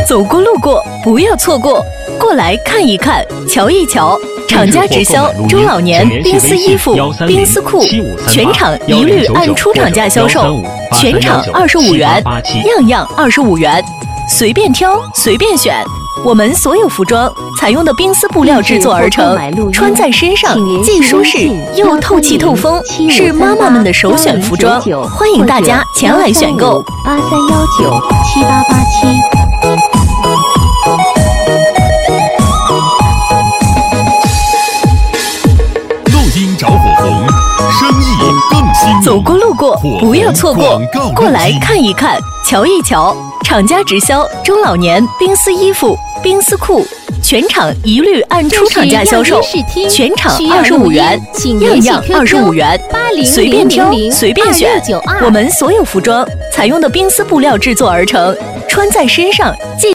走过路过不要错过，过来看一看，瞧一瞧。厂家直销中老年冰丝衣服、冰丝裤，全场一律按出厂价销售，全场25元，样样25元，随便挑随便选。我们所有服装采用的冰丝布料制作而成，穿在身上既舒适又透气透风，是妈妈们的首选服装。欢迎大家前来选购。 83197887。 着火红，生意更兴隆。 走过路过不要错过，过来看一看，瞧一瞧。厂家直销中老年冰丝衣服、冰丝裤，全场一律按出厂价销售，全场25元，样样25元，随便挑随便选。我们所有服装采用的冰丝布料制作而成，穿在身上既